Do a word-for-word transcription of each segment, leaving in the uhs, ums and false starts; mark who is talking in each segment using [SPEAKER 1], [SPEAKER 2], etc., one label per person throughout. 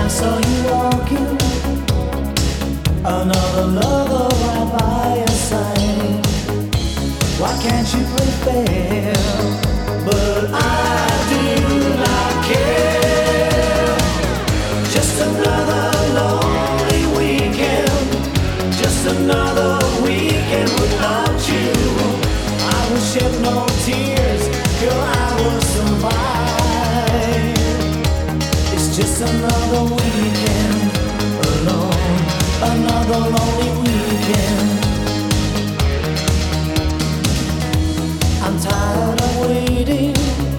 [SPEAKER 1] I saw you walking, another lover right by your side. Why can't you play fair? But I do not care. Just another lonely weekend, just another weekend without you. I will shed no tears, girl, I will survive. It's just another weekend alone, another lonely weekend. I'm tired of waiting.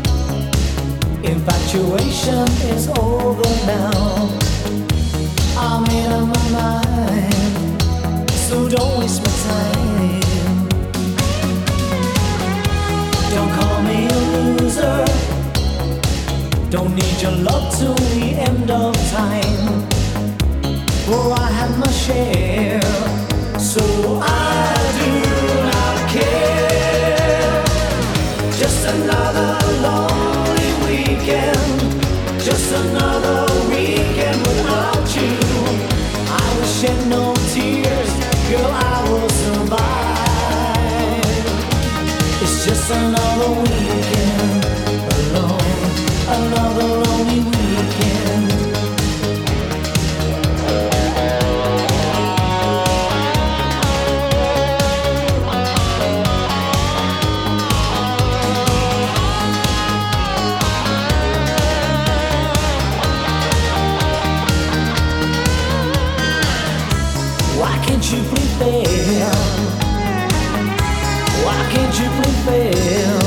[SPEAKER 1] Infatuation is over now. I'm in on my mind, so don't waste my time. Don't call me a loser. Don't need your love till the end of time. For I have my share, so I do not care. Just another lonely weekend, just another weekend without you. I will shed no tears, girl, I will survive. It's just another weekend alone, another lonely weekend. Why can't you play fair? Why can't you play fair?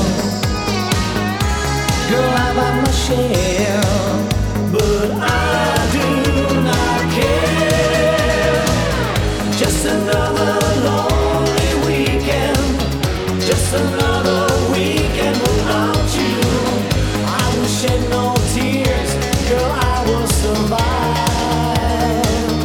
[SPEAKER 1] Girl, I've had my share, but I do not care. Just another lonely weekend, just another weekend without you. I will shed no tears, girl, I will survive.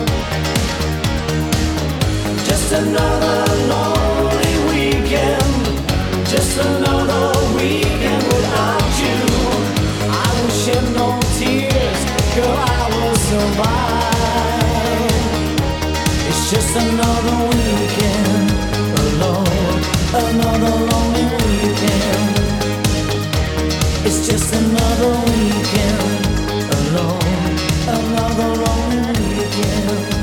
[SPEAKER 1] Just another lonely weekend, just another weekend without you. I will shed no tears, girl, I will survive. It's just another weekend alone, another lonely weekend. It's just another weekend alone, another lonely weekend.